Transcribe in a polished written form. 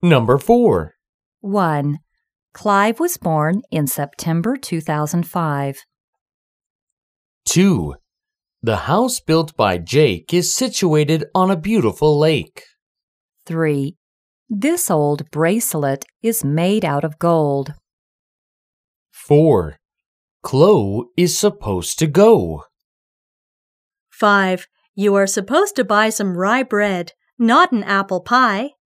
Number 4. 1. Clive was born in September 2005. 2. The house built by Jake is situated on a beautiful lake. 3. This old bracelet is made out of gold. 4. Chloe is supposed to go. 5. You are supposed to buy some rye bread, not an apple pie.